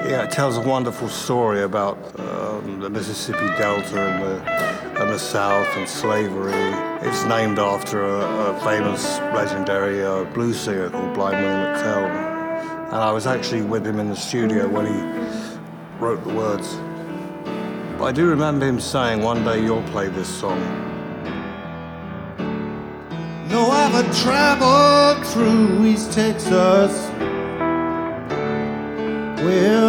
Yeah, it tells a wonderful story about the Mississippi Delta and the South and slavery. It's named after a famous, legendary blues singer called Blind Willie McTell. And I was actually with him in the studio when he wrote the words. But I do remember him saying, one day you'll play this song. No, I've traveled through East Texas. Well,